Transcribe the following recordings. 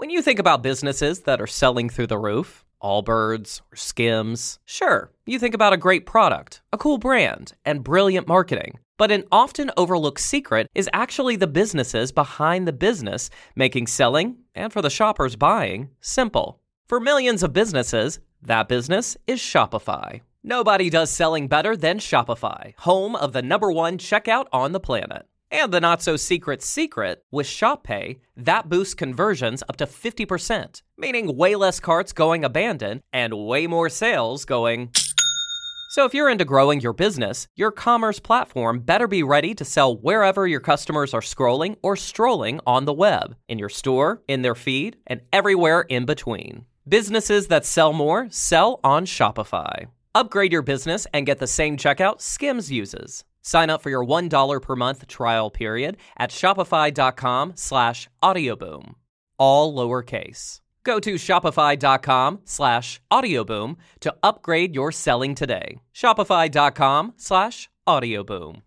When you think about businesses that are selling through the roof, Allbirds or Skims, sure, you think about a great product, a cool brand, and brilliant marketing. But an often overlooked secret is actually the businesses behind the business, making selling, and for the shoppers buying, simple. For millions of businesses, that business is Shopify. Nobody does selling better than Shopify, home of the #1 checkout on the planet. And the not-so-secret secret, with ShopPay, that boosts conversions up to 50%, meaning way less carts going abandoned and way more sales going. So if you're into growing your business, your commerce platform better be ready to sell wherever your customers are scrolling or strolling on the web, in your store, in their feed, and everywhere in between. Businesses that sell more sell on Shopify. Upgrade your business and get the same checkout Skims uses. Sign up for your $1 per month trial period at shopify.com/audioboom. All lowercase. Go to shopify.com/audioboom to upgrade your selling today. Shopify.com/audioboom.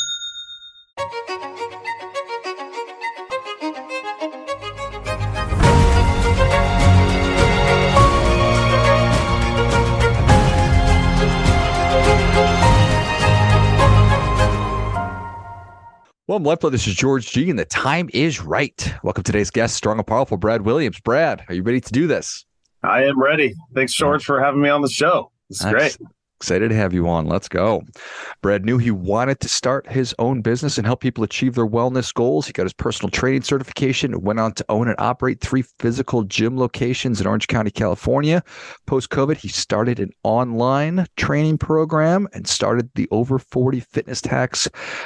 Welcome, Lefto. This is George G, and the time is right. Welcome to today's guest, strong and powerful Brad Williams. Brad, are you ready to do this? I am ready. Thanks, George, for having me on the show. It's great. Excited to have you on. Let's go. Brad knew he wanted to start his own business and help people achieve their wellness goals. He got his personal training certification, went on to own and operate 3 physical gym locations in Orange County, California. Post-COVID, he started an online training program and started the Over 40 Fitness Hacks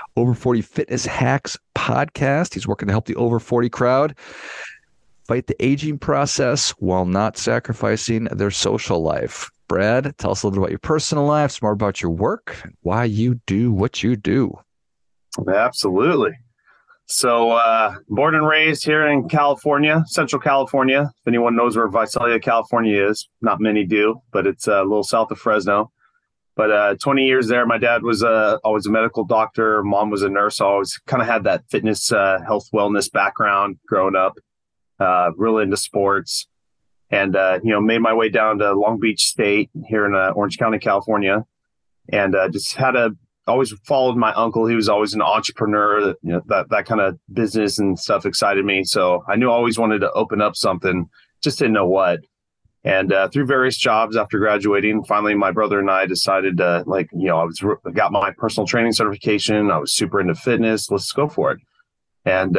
podcast. He's working to help the over 40 crowd fight the aging process while not sacrificing their social life. Brad, tell us a little bit about your personal life, some more about your work, and why you do what you do. Absolutely. So, born and raised here in California, Central California. If anyone knows where Visalia, California is, not many do, but it's a little south of Fresno. But 20 years there, my dad was always a medical doctor. Mom was a nurse. I always kind of had that fitness, health, wellness background growing up, real into sports. And, made my way down to Long Beach State here in Orange County, California. And just always followed my uncle. He was always an entrepreneur. That kind of business and stuff excited me. So I knew I always wanted to open up something, just didn't know what. And through various jobs after graduating, finally, my brother and I decided to, got my personal training certification. I was super into fitness. Let's go for it. And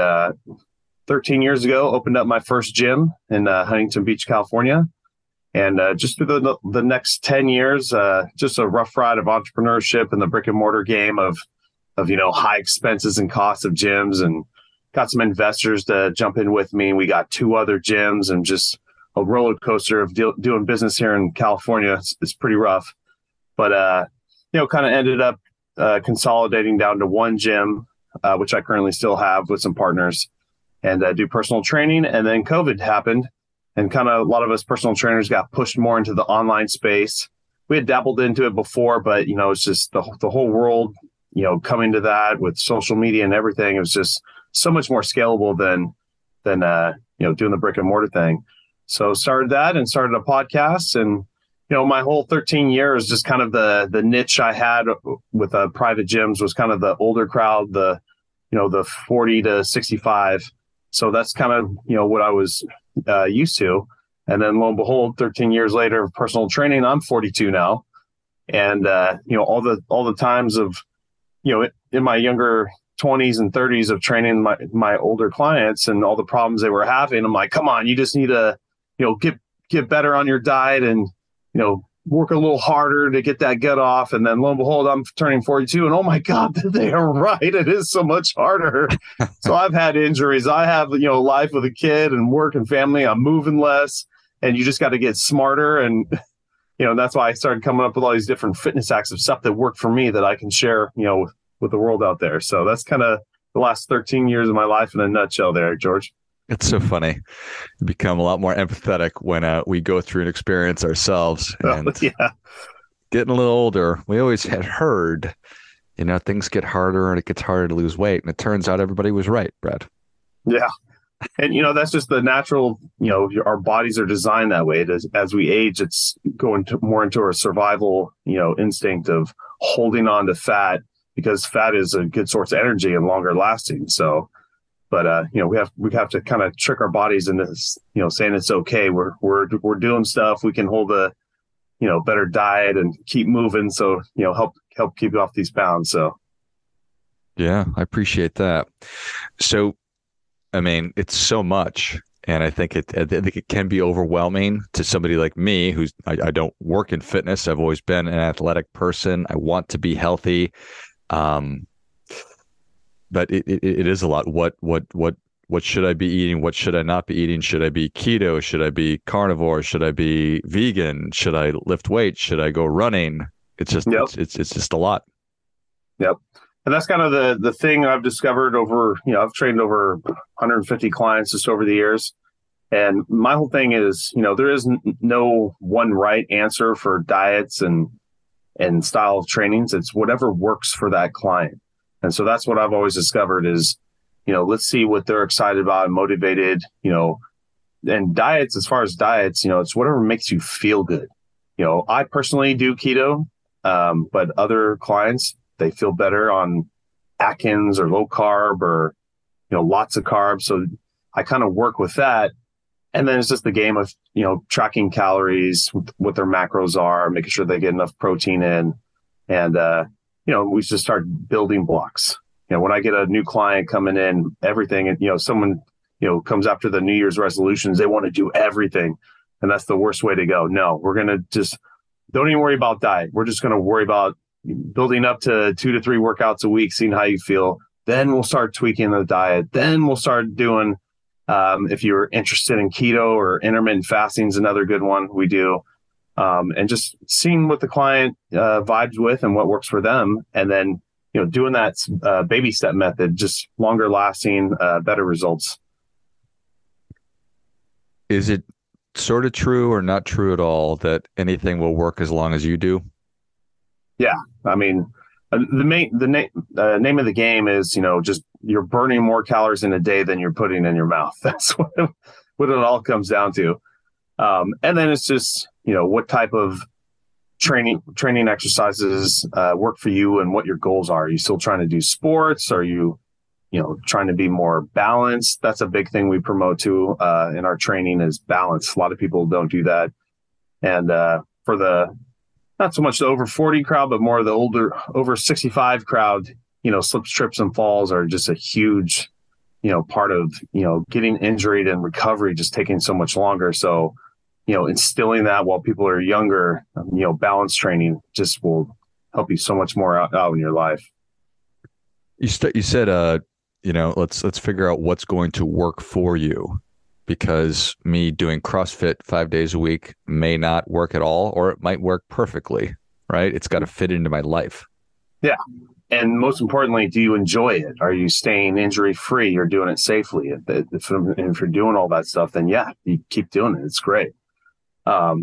13 years ago, opened up my first gym in Huntington Beach, California. And just through the next 10 years, just a rough ride of entrepreneurship in the brick and mortar game of high expenses and costs of gyms, and got some investors to jump in with me. We got 2 other gyms, and just a roller coaster of doing business here in California. It's pretty rough, but kind of ended up consolidating down to 1 gym, which I currently still have with some partners, and do personal training. And then COVID happened, and kind of a lot of us personal trainers got pushed more into the online space. We had dabbled into it before, but, it's just the whole world, coming to that with social media and everything. It was just so much more scalable than doing the brick and mortar thing. So started that and started a podcast. And, my whole 13 years, just kind of the niche I had with private gyms was kind of the older crowd, the 40 to 65. So that's kind of, what I was used to. And then lo and behold, 13 years later of personal training, I'm 42 now. And, all the times of, in my younger 20s and 30s of training my older clients and all the problems they were having, I'm like, come on, you just need to, get better on your diet and, work a little harder to get that gut off. And then lo and behold, I'm turning 42 and oh my God, they are right. It is so much harder. So I've had injuries. I have, life with a kid and work and family. I'm moving less, and you just got to get smarter. And, that's why I started coming up with all these different fitness hacks of stuff that work for me that I can share, with the world out there. So that's kind of the last 13 years of my life in a nutshell there, George. It's so funny. You become a lot more empathetic when we go through an experience ourselves. And getting a little older, we always had heard, things get harder and it gets harder to lose weight. And it turns out everybody was right, Brad. Yeah. And, that's just the natural, our bodies are designed that way. As we age, it's going more into our survival, instinct of holding on to fat, because fat is a good source of energy and longer lasting. So, but, we have to kind of trick our bodies into, saying it's okay. We're doing stuff. We can hold a, better diet and keep moving. So, help keep off these pounds. So. Yeah, I appreciate that. So, I mean, it's so much, and I think it can be overwhelming to somebody like me, who's I don't work in fitness. I've always been an athletic person. I want to be healthy, but it is a lot. What should I be eating? What should I not be eating? Should I be keto? Should I be carnivore? Should I be vegan? Should I lift weights? Should I go running? It's just it's just a lot. Yep. And that's kind of the thing I've discovered over, I've trained over 150 clients just over the years. And my whole thing is, there is no one right answer for diets and style of trainings. It's whatever works for that client. And so that's what I've always discovered is, let's see what they're excited about and motivated, and diets, as far as diets, it's whatever makes you feel good. I personally do keto, but other clients, they feel better on Atkins or low carb or, lots of carbs. So I kind of work with that. And then it's just the game of, tracking calories, what their macros are, making sure they get enough protein in. And, we just start building blocks. When I get a new client coming in, everything, and, someone, comes after the New Year's resolutions, they want to do everything. And that's the worst way to go. No, we're going to just don't even worry about diet. We're just going to worry about building up to 2 to 3 workouts a week, seeing how you feel. Then we'll start tweaking the diet. Then we'll start doing, if you're interested in keto or intermittent fasting is another good one we do. And just seeing what the client vibes with and what works for them. And then, doing that baby step method, just longer lasting, better results. Is it sort of true or not true at all that anything will work as long as you do? Yeah. I mean, the name of the game is, just you're burning more calories in a day than you're putting in your mouth. That's what it all comes down to. And then it's just, what type of training exercises work for you and what your goals are. Are you still trying to do sports? Are you, trying to be more balanced? That's a big thing we promote too in our training is balance. A lot of people don't do that. And for the not so much the over 40 crowd, but more the older over 65 crowd, slips, trips, and falls are just a huge, part of, getting injured and recovery just taking so much longer. So, instilling that while people are younger, balance training just will help you so much more out in your life. You said, let's figure out what's going to work for you. Because me doing CrossFit 5 days a week may not work at all, or it might work perfectly, right? It's got to fit into my life. Yeah. And most importantly, do you enjoy it? Are you staying injury free? You're doing it safely. If you're doing all that stuff, then yeah, you keep doing it. It's great. My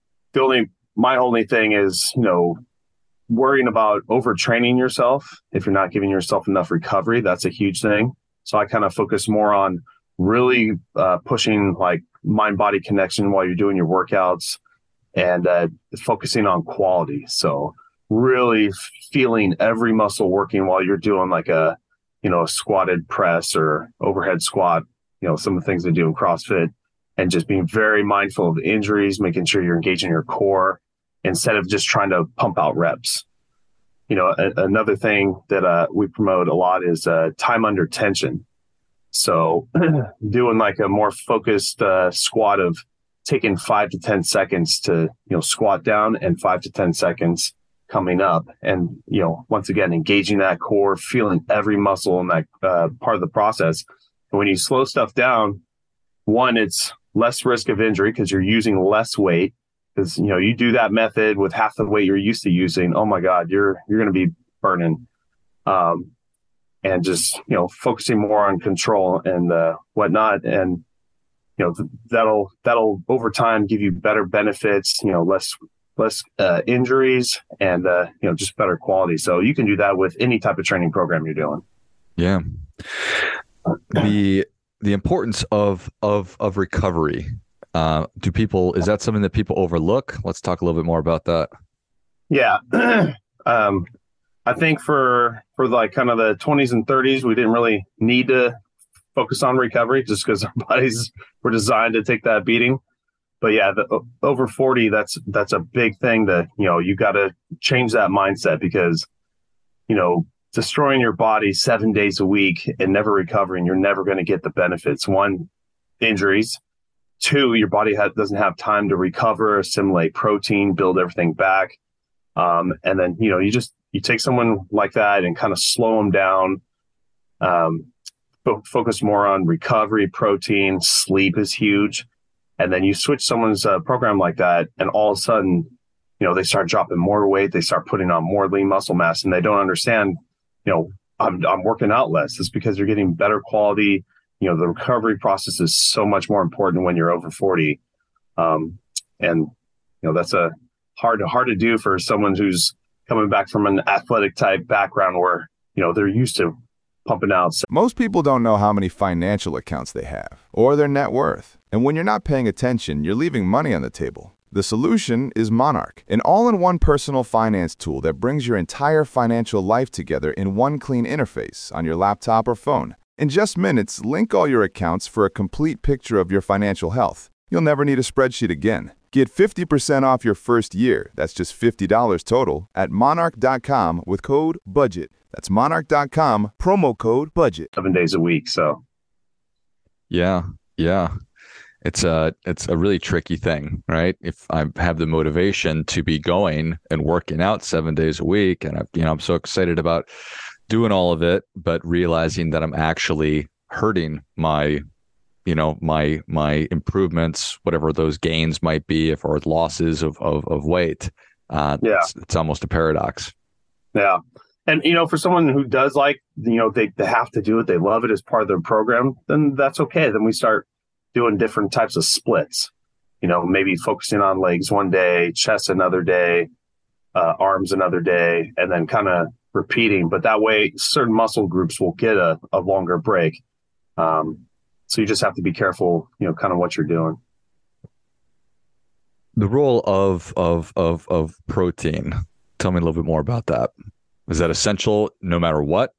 only thing is, worrying about overtraining yourself. If you're not giving yourself enough recovery, that's a huge thing. So I kind of focus more on really pushing like mind-body connection while you're doing your workouts and focusing on quality. So really feeling every muscle working while you're doing like a squatted press or overhead squat, some of the things they do in CrossFit, and just being very mindful of injuries, making sure you're engaging your core instead of just trying to pump out reps. Another thing that we promote a lot is time under tension. So doing like a more focused squat of taking 5 to 10 seconds to, squat down and 5 to 10 seconds coming up. And, once again, engaging that core, feeling every muscle in that part of the process. And when you slow stuff down, one, it's less risk of injury because you're using less weight. Because, you do that method with half the weight you're used to using. Oh, my God, you're going to be burning. And just, focusing more on control and whatnot. And, that'll over time give you better benefits, less injuries and, just better quality. So you can do that with any type of training program you're doing. Yeah. the importance of recovery. Is that something that people overlook? Let's talk a little bit more about that. Yeah. I think for like kind of the 20s and 30s, we didn't really need to focus on recovery just because our bodies were designed to take that beating. But yeah, over 40, that's a big thing that, you got to change that mindset because, destroying your body 7 days a week and never recovering, you're never going to get the benefits. One, injuries. Two, your body doesn't have time to recover, assimilate protein, build everything back. And then, you take someone like that and kind of slow them down, focus more on recovery, protein, sleep is huge. And then you switch someone's program like that, and all of a sudden, they start dropping more weight. They start putting on more lean muscle mass, and they don't understand, I'm working out less. It's because you're getting better quality. The recovery process is so much more important when you're over 40. That's hard to do for someone who's coming back from an athletic type background where, they're used to pumping out. Most people don't know how many financial accounts they have or their net worth. And when you're not paying attention, you're leaving money on the table. The solution is Monarch, an all-in-one personal finance tool that brings your entire financial life together in one clean interface on your laptop or phone. In just minutes, link all your accounts for a complete picture of your financial health. You'll never need a spreadsheet again. Get 50% off your first year, that's just $50 total, at monarch.com with code BUDGET. That's monarch.com, promo code BUDGET. 7 days a week, so. Yeah. It's a really tricky thing, right? If I have the motivation to be going and working out 7 days a week, and I'm so excited about doing all of it, but realizing that I'm actually hurting my improvements, whatever those gains might be, or losses of weight. It's almost a paradox. Yeah. And, for someone who does they have to do it, they love it as part of their program, then that's okay. Then we start doing different types of splits, maybe focusing on legs one day, chest another day, arms another day, and then kind of repeating. But that way, certain muscle groups will get a longer break. So you just have to be careful, kind of what you're doing. The role of protein. Tell me a little bit more about that. Is that essential no matter what?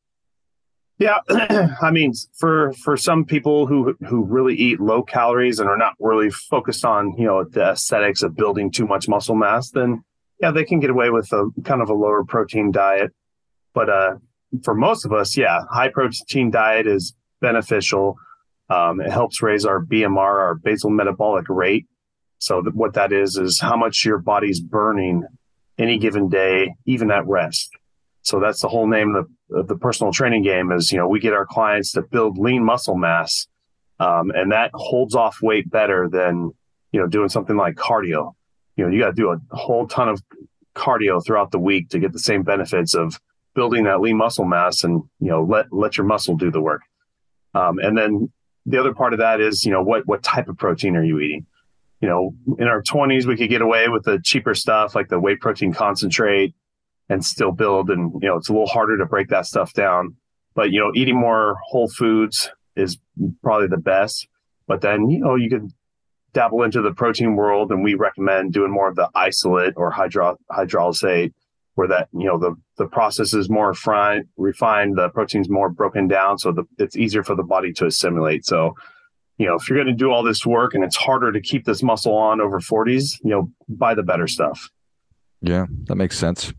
Yeah. I mean, for some people who really eat low calories and are not really focused on, the aesthetics of building too much muscle mass, then yeah, they can get away with a kind of a lower protein diet. But for most of us, high protein diet is beneficial. It helps raise our BMR, our basal metabolic rate. So what that is how much your body's burning any given day, even at rest. So that's the whole name of the personal training game is, we get our clients to build lean muscle mass. And that holds off weight better than, doing something like cardio. You got to do a whole ton of cardio throughout the week to get the same benefits of building that lean muscle mass and, let your muscle do the work. And then the other part of that is, what type of protein are you eating? In our 20s, we could get away with the cheaper stuff like the whey protein concentrate and still build. And, it's a little harder to break that stuff down. But, eating more whole foods is probably the best. But then, you could dabble into the protein world, and we recommend doing more of the isolate or hydrolysate, where that, the process is more refined, the protein's more broken down, so it's easier for the body to assimilate. So, if you're going to do all this work and it's harder to keep this muscle on over 40s, buy the better stuff. Yeah, that makes sense.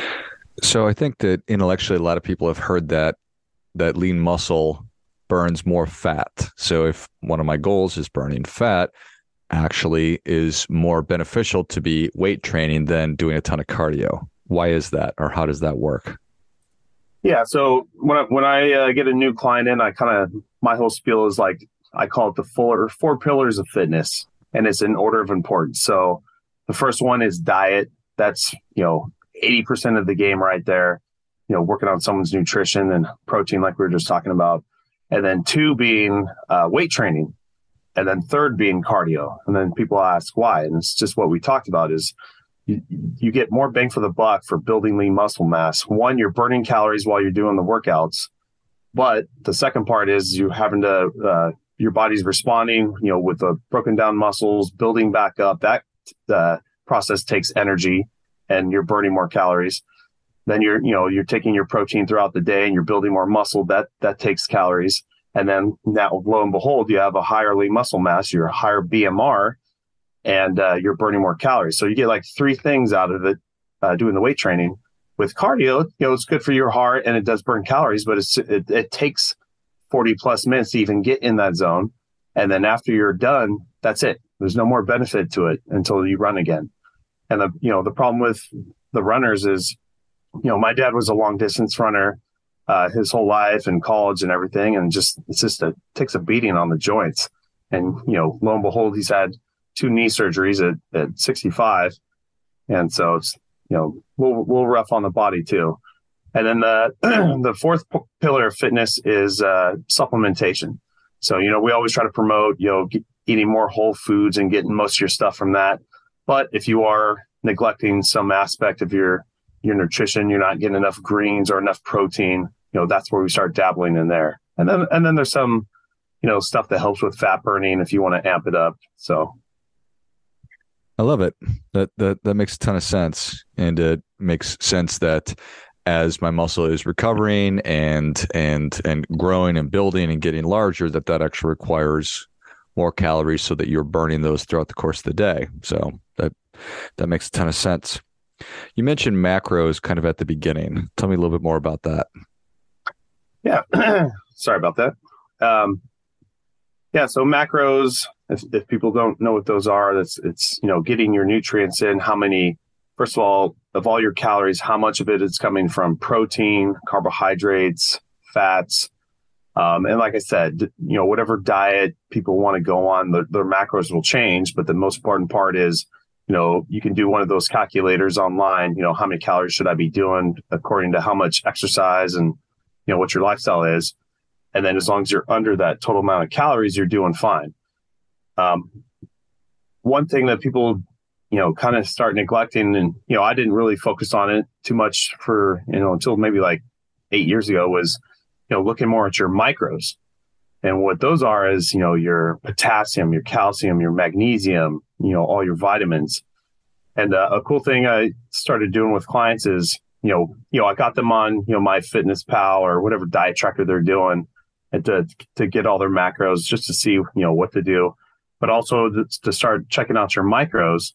So I think that intellectually, a lot of people have heard that lean muscle burns more fat. So if one of my goals is burning fat, actually is more beneficial to be weight training than doing a ton of cardio. Why is that, or how does that work? Yeah, so when I get a new client in, my whole spiel is like, I call it the four pillars of fitness, and it's in order of importance. So the first one is diet. That's, 80% of the game right there, working on someone's nutrition and protein, like we were just talking about. And then 2 being weight training. And then 3rd being cardio. And then people ask why. And it's just what we talked about is you get more bang for the buck for building lean muscle mass. 1, you're burning calories while you're doing the workouts. But the second part is you having to, your body's responding, with the broken down muscles, building back up. That process takes energy and you're burning more calories. Then you're taking your protein throughout the day and you're building more muscle. That takes calories. And then now, lo and behold, you have a higher lean muscle mass, you're a higher BMR, and you're burning more calories. So you get like three things out of it doing the weight training. With cardio, it's good for your heart and it does burn calories, but it takes 40 plus minutes to even get in that zone. And then after you're done, that's it. There's no more benefit to it until you run again. And the problem with the runners is, my dad was a long distance runner his whole life and college and everything. And it takes a beating on the joints. And, lo and behold, he's had 2 knee surgeries at 65. And so it's, a little rough on the body too. And then the fourth pillar of fitness is supplementation. So, we always try to promote, eating more whole foods and getting most of your stuff from that. But if you are neglecting some aspect of your nutrition, you're not getting enough greens or enough protein, that's where we start dabbling in there. And then there's some, stuff that helps with fat burning if you want to amp it up. So I love it. That makes a ton of sense. And it makes sense that as my muscle is recovering and growing and building and getting larger, that actually requires more calories so that you're burning those throughout the course of the day. So that makes a ton of sense. You mentioned macros kind of at the beginning. Tell me a little bit more about that. Yeah. Sorry about that. So macros, if people don't know what those are, it's getting your nutrients in. How many, first of all your calories, how much of it is coming from protein, carbohydrates, fats. And like I said, whatever diet people want to go on, their macros will change. But the most important part is, you can do one of those calculators online, how many calories should I be doing according to how much exercise and, what your lifestyle is. And then as long as you're under that total amount of calories, you're doing fine. One thing that people, kind of start neglecting, and, I didn't really focus on it too much for, until maybe like 8 years ago was, looking more at your micros. And what those are is, your potassium, your calcium, your magnesium, all your vitamins. And a cool thing I started doing with clients is, I got them on, MyFitnessPal or whatever diet tracker they're doing, and to get all their macros just to see, what to do, but also to start checking out your micros,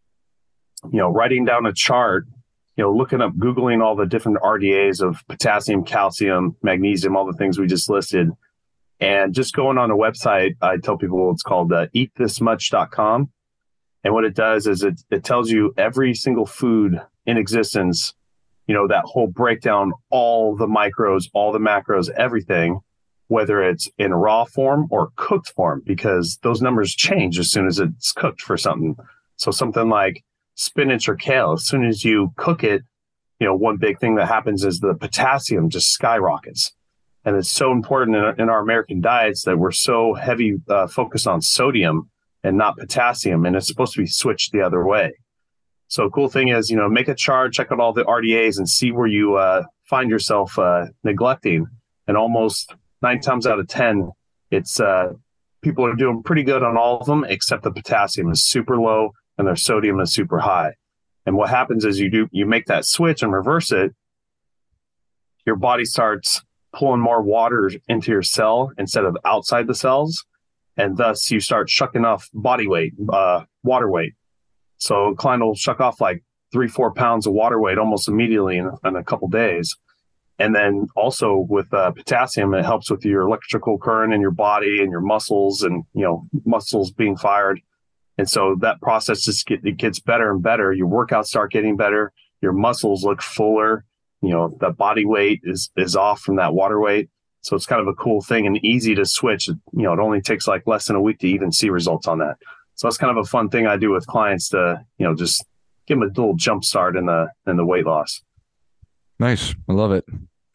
writing down a chart, looking up, Googling all the different RDAs of potassium, calcium, magnesium, all the things we just listed. And just going on a website, I tell people it's called eatthismuch.com. And what it does is it tells you every single food in existence, that whole breakdown, all the micros, all the macros, everything, whether it's in raw form or cooked form, because those numbers change as soon as it's cooked for something. So something like spinach or kale, as soon as you cook it, one big thing that happens is the potassium just skyrockets. And it's so important in our American diets that we're so heavy focused on sodium and not potassium. And it's supposed to be switched the other way. So cool thing is, make a chart, check out all the RDAs and see where you find yourself neglecting. And almost 9 times out of 10, it's people are doing pretty good on all of them, except the potassium is super low and their sodium is super high. And what happens is you make that switch and reverse it. Your body starts pulling more water into your cell instead of outside the cells. And thus you start shucking off body weight, water weight. So a client will shuck off like 3-4 pounds of water weight almost immediately in a couple days. And then also with potassium, it helps with your electrical current in your body and your muscles and, muscles being fired. And so that process it gets better and better. Your workouts start getting better. Your muscles look fuller. The body weight is off from that water weight. So it's kind of a cool thing and easy to switch. It only takes like less than a week to even see results on that. So that's kind of a fun thing I do with clients to, just give them a little jump start in the weight loss. Nice. I love it.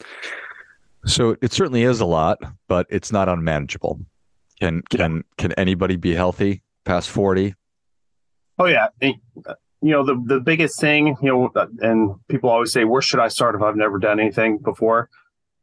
So it certainly is a lot, but it's not unmanageable. Can anybody be healthy past 40? Oh yeah. The biggest thing, and people always say, where should I start if I've never done anything before?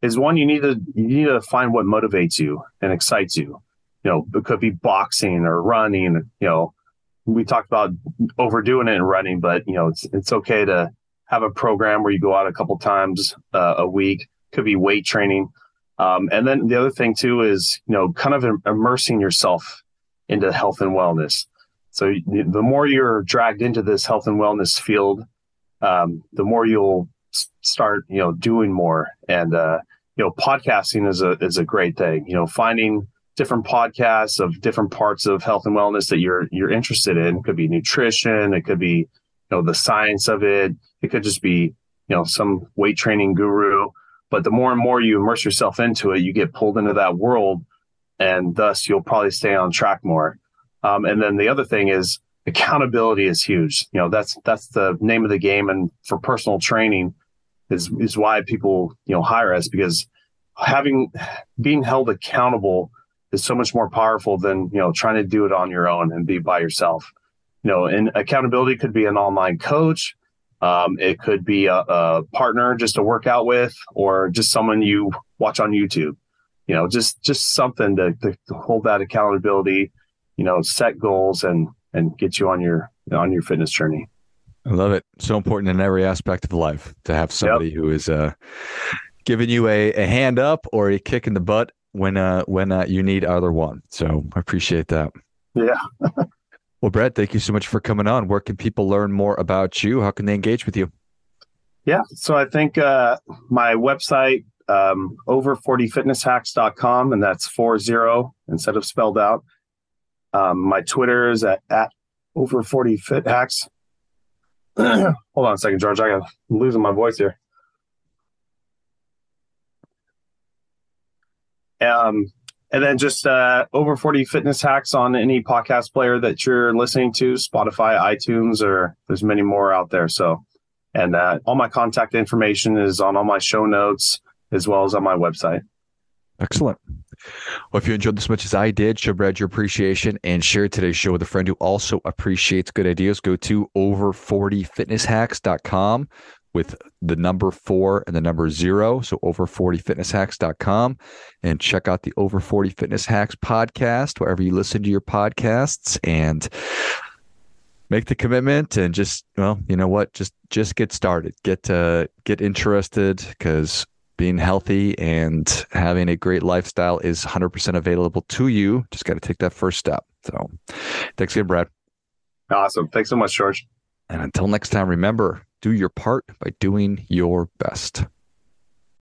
is one, you need to find what motivates you and excites you. It could be boxing or running. We talked about overdoing it in running, but it's okay to have a program where you go out a couple times a week. Could be weight training. And then the other thing too is, kind of immersing yourself into health and wellness. So the more you're dragged into this health and wellness field, the more you'll start, doing more. And, podcasting is a great thing, finding different podcasts of different parts of health and wellness that you're interested in. It could be nutrition. It could be, the science of it. It could just be, some weight training guru. But the more and more you immerse yourself into it, you get pulled into that world, and thus you'll probably stay on track more. And then the other thing is accountability is huge. That's the name of the game. And for personal training is why people, hire us, because being held accountable is so much more powerful than, trying to do it on your own and be by yourself. And accountability could be an online coach. It could be a partner just to work out with, or just someone you watch on YouTube, just something to hold that accountability, set goals and get you on your fitness journey. I love it. So important in every aspect of life to have somebody who is giving you a hand up or a kick in the butt when you need either one. So I appreciate that. Yeah. Well, Brett, thank you so much for coming on. Where can people learn more about you? How can they engage with you? Yeah. So I think my website, over40fitnesshacks.com, and that's 40 instead of spelled out. My Twitter is at over40fithacks. Hold on a second, George. I'm losing my voice here. And then just over 40 fitness hacks on any podcast player that you're listening to, Spotify, iTunes, or there's many more out there. So, and all my contact information is on all my show notes as well as on my website. Excellent. Well, if you enjoyed this as much as I did, show Brad your appreciation and share today's show with a friend who also appreciates good ideas. Go to over40fitnesshacks.com with the number 4 and the number 0. So over40fitnesshacks.com, and check out the Over 40 Fitness Hacks podcast, wherever you listen to your podcasts, and make the commitment and just, just get started, get interested, because being healthy and having a great lifestyle is 100% available to you. Just got to take that first step. So thanks again, Brad. Awesome. Thanks so much, George. And until next time, remember, do your part by doing your best.